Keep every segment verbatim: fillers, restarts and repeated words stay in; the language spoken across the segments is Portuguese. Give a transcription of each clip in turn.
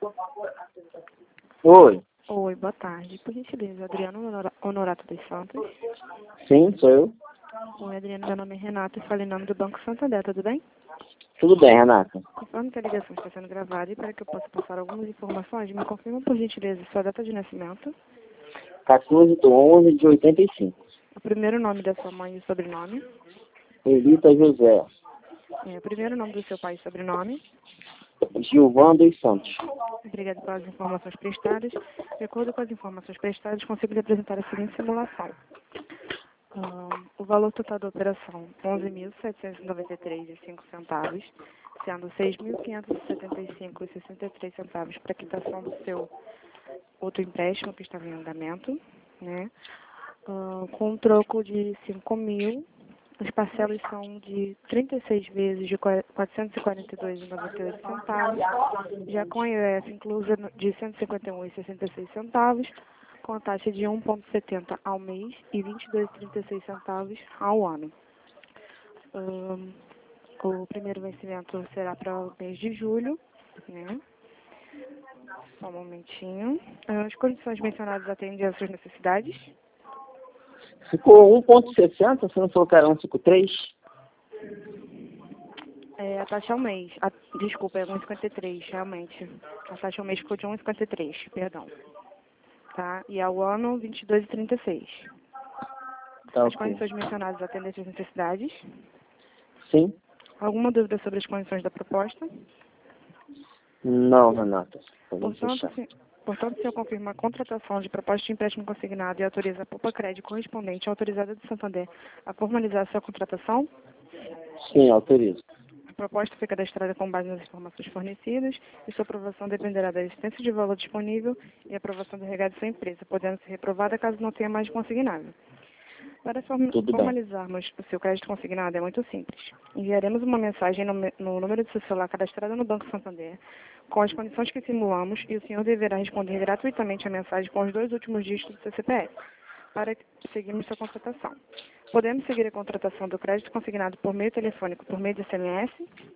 Oi. Oi, boa tarde. Por gentileza, Adriano Honora- Honorato dos Santos. Sim, sou eu. Oi, Adriano, meu nome é Renata e falo em nome do Banco Santander, tudo bem? Tudo bem, Renata? Conforme que a ligação está sendo gravada e para que eu possa passar algumas informações, me confirma por gentileza sua data de nascimento, quatorze de onze de oitenta e cinco. o primeiro nome da sua mãe e o sobrenome, Elita José. é, o primeiro nome do seu pai e sobrenome. Gilvan dos Santos. Obrigada pelas informações prestadas. De acordo com as informações prestadas, consigo lhe apresentar a seguinte simulação. Ahn, o valor total da operação, onze mil setecentos e noventa e três reais e cinco centavos, sendo seis mil quinhentos e setenta e cinco reais e sessenta e três centavos para quitação do seu outro empréstimo que estava em andamento, né? Ahn, com um troco de cinco mil, as parcelas são de trinta e seis vezes de quatrocentos e quarenta e dois reais e noventa e oito centavos, já com a I O F inclusa no- de cento e cinquenta e um reais e sessenta e seis centavos, com a taxa de um vírgula setenta ao mês e vinte e dois reais e trinta e seis centavos ao ano. Ahn, o primeiro vencimento será para o mês de julho, né? Só um momentinho. As condições mencionadas atendem às suas necessidades? Ficou um ponto sessenta, você não falou que era cento e cinquenta e três? É, a taxa ao mês. A, desculpa, é um vírgula cinquenta e três, realmente. A taxa ao mês ficou de um vírgula cinquenta e três, perdão. Tá? E ao ano, vinte e dois reais e trinta e seis. Tá, As ok. condições mencionadas atendem às suas necessidades? Sim? Alguma dúvida sobre as condições da proposta? Não, Renata. Podemos Portanto, fechar. se, portanto, se eu confirmo a contratação de proposta de empréstimo consignado e autoriza a Poupa Crédito correspondente autorizada do Santander a formalizar a sua contratação, Sim, autorizo. a proposta foi cadastrada com base nas informações fornecidas e sua aprovação dependerá da existência de valor disponível e aprovação do regado de sua empresa, podendo ser reprovada caso não tenha mais consignado. Para form- Tudo bem. formalizarmos o seu crédito consignado é muito simples. Enviaremos uma mensagem no, me- no número de seu celular cadastrado no Banco Santander com as condições que simulamos e o senhor deverá responder gratuitamente a mensagem com os dois últimos dígitos do seu C P F para que seguirmos sua contratação. Podemos seguir a contratação do crédito consignado por meio telefônico, por meio de S M S?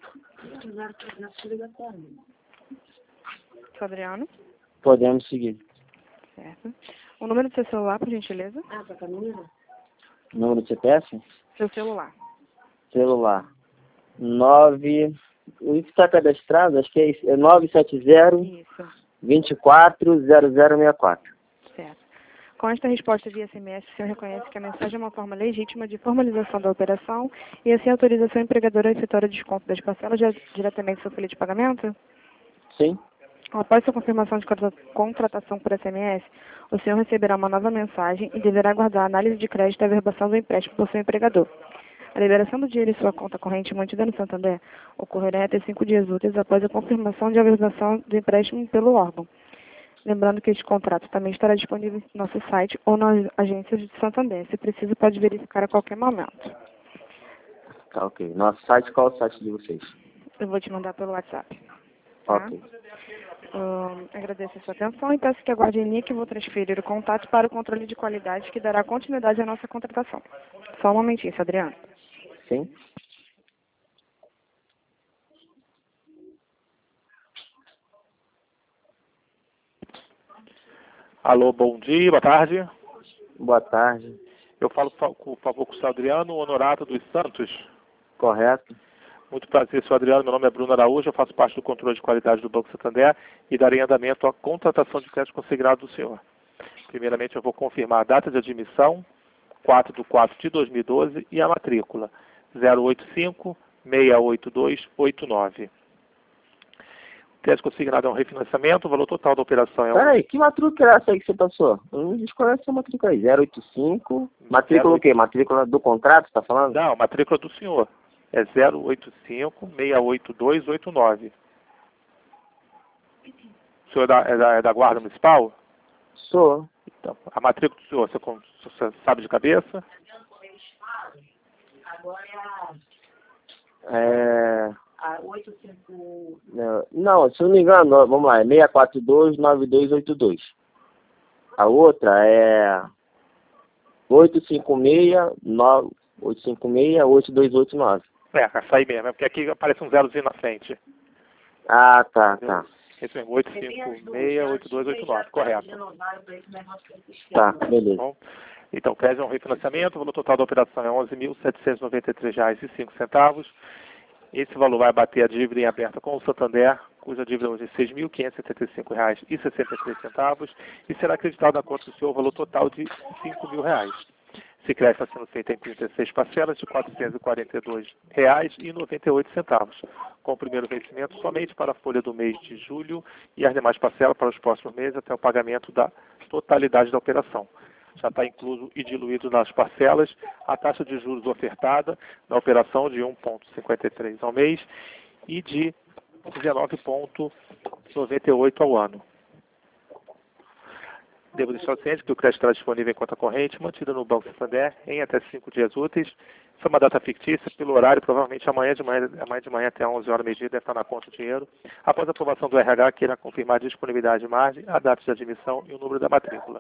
Seu Adriano? Podemos seguir. Certo. O número do seu celular, por gentileza? Número do C P F? Seu celular. Celular. nove... O que está cadastrado, acho que é isso, é nove sete zero, Isso. dois quatro, zero zero seis quatro. Certo. Com esta resposta via S M S, o senhor reconhece que a mensagem é uma forma legítima de formalização da operação e assim autoriza a sua empregadora a efetuar o desconto das parcelas di- diretamente do seu folha de pagamento? Sim? Após sua confirmação de contra- contratação por S M S, o senhor receberá uma nova mensagem e deverá aguardar a análise de crédito e a averbação do empréstimo por seu empregador. A liberação do dinheiro em sua conta corrente mantida no Santander ocorrerá até cinco dias úteis após a confirmação de averbação do empréstimo pelo órgão. Lembrando que este contrato também estará disponível no nosso site ou nas agências de Santander. Se preciso, pode verificar a qualquer momento. Tá, ok. Nosso site, qual é o site de vocês? Eu vou te mandar pelo WhatsApp. Tá? Ok. Ahn, agradeço a sua atenção e peço que aguarde em linha que vou transferir o contato para o controle de qualidade que dará continuidade à nossa contratação. Só um momentinho, seu Adriano. Sim? Alô, bom dia, boa tarde. Boa tarde. Eu falo, fa- por favor, com o senhor Adriano Honorato dos Santos. Correto? Muito prazer, senhor Adriano. Meu nome é Bruno Araújo, eu faço parte do controle de qualidade do Banco Santander e darei andamento à contratação de crédito consignado do senhor. Primeiramente, eu vou confirmar a data de admissão, quatro de quatro de dois mil e doze, e a matrícula, zero oito cinco, seis oito dois, oito nove. O crédito consignado é um refinanciamento, o valor total da operação é um... Peraí, que matrícula é essa aí que você passou? Eu não desconheço essa matrícula aí. zero oito cinco. Matrícula o quê? Matrícula do contrato, você tá falando? Não, matrícula do senhor. É zero oito cinco, seis oito dois, oito nove. O senhor é da, é da, é da Guarda Municipal? Sou. Então, a matrícula do senhor, você, con- você sabe de cabeça? É... Não, se eu não me engano, vamos lá, é seis quatro dois, nove dois oito dois. A outra é oito cinco seis, nove oito cinco seis, oito dois oito nove. É, essa aí mesmo, é porque aqui aparece um zerozinho na frente. Ah, tá, tá. Esse mesmo, oito cinco seis, oito dois oito nove, correto. Tá, beleza. Bom, então, o crédito é um refinanciamento, o valor total da operação é onze mil setecentos e noventa e três reais e cinco centavos. Esse valor vai bater a dívida em aberta com o Santander, cuja dívida hoje é seis mil quinhentos e setenta e cinco reais e sessenta e três centavos, e será acreditado na conta do senhor o valor total de cinco mil reais. Esse crédito está sendo feito em trinta e seis parcelas de quatrocentos e quarenta e dois reais e noventa e oito centavos, com o primeiro vencimento somente para a folha do mês de julho e as demais parcelas para os próximos meses até o pagamento da totalidade da operação. Já está incluso e diluído nas parcelas a taxa de juros ofertada na operação de um vírgula cinquenta e três ao mês e de dezenove vírgula noventa e oito ao ano. Devo deixar ciente que o crédito estará disponível em conta corrente, mantida no Banco Santander em até cinco dias úteis. Isso é uma data fictícia, pelo horário, provavelmente amanhã de manhã, amanhã de manhã até onze horas, meio-dia, deve estar na conta o dinheiro. Após a aprovação do R H, que irá confirmar a disponibilidade de margem, a data de admissão e o número da matrícula.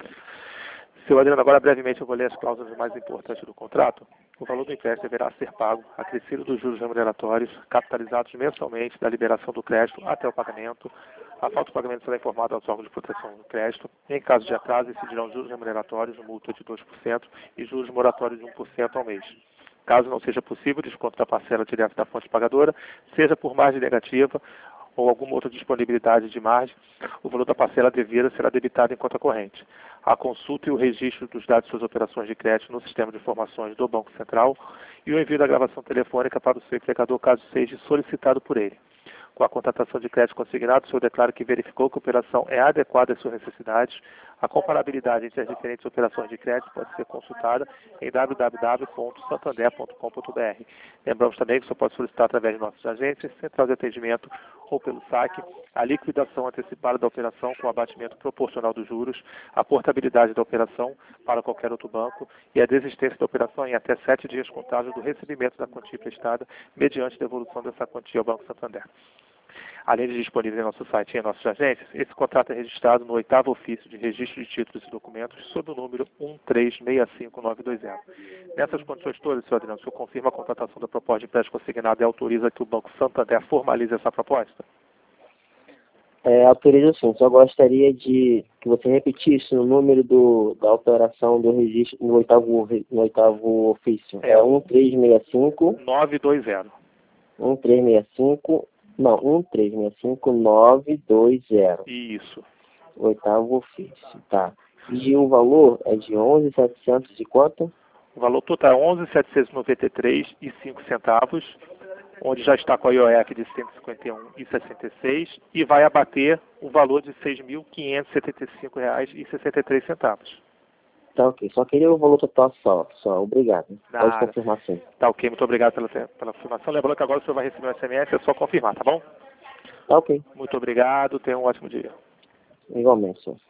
Seu Adriano, agora brevemente eu vou ler as cláusulas mais importantes do contrato. O valor do empréstimo deverá ser pago, acrescido dos juros remuneratórios, capitalizados mensalmente da liberação do crédito até o pagamento. A falta de pagamento será informada aos órgãos de proteção do crédito. Em caso de atraso, incidirão juros remuneratórios, multa de dois por cento e juros moratórios de um por cento ao mês. Caso não seja possível, desconto da parcela direta da fonte pagadora, seja por margem negativa ou alguma outra disponibilidade de margem, o valor da parcela devida será debitado em conta corrente. A consulta e o registro dos dados de suas operações de crédito no sistema de informações do Banco Central e o envio da gravação telefônica para o seu empregador, caso seja solicitado por ele. Com a contratação de crédito consignado, o senhor declara que verificou que a operação é adequada às suas necessidades. A comparabilidade entre as diferentes operações de crédito pode ser consultada em w w w ponto santander ponto com ponto b r. Lembramos também que o senhor pode solicitar através de nossas agências, central de atendimento ou pelo saque, a liquidação antecipada da operação com abatimento proporcional dos juros, a portabilidade da operação para qualquer outro banco e a desistência da operação em até sete dias contáveis do recebimento da quantia prestada, mediante devolução dessa quantia ao Banco Santander. Além de disponível em nosso site e em nossas agências, esse contrato é registrado no oitavo ofício de registro de títulos e documentos sob o número um três seis cinco nove dois zero. Nessas condições todas, senhor Adriano, o senhor confirma a contratação da proposta de empréstimo consignado e autoriza que o Banco Santander formalize essa proposta? É, autorizo sim, só gostaria de que você repetisse o número do, da operação do registro no oitavo, no oitavo ofício. É, é um três seis cinco nove dois zero. um três seis cinco Não, um três seis cinco nove dois zero. Isso. Oitavo ofício, tá. E o valor é de onze mil e setecentos e quanto? O valor total é onze mil setecentos e noventa e três reais e cinco centavos, onde já está com a I O E C de cento e cinquenta e um reais e sessenta e seis centavos e vai abater o valor de seis mil quinhentos e setenta e cinco reais e sessenta e três centavos. Tá ok, só queria o valor total só, só, obrigado. Nada. Pode confirmar sim. Tá ok, muito obrigado pela, pela confirmação. Lembrando que agora o senhor vai receber um S M S, é só confirmar, tá bom? Tá ok. Muito obrigado, tenha um ótimo dia. Igualmente, senhor.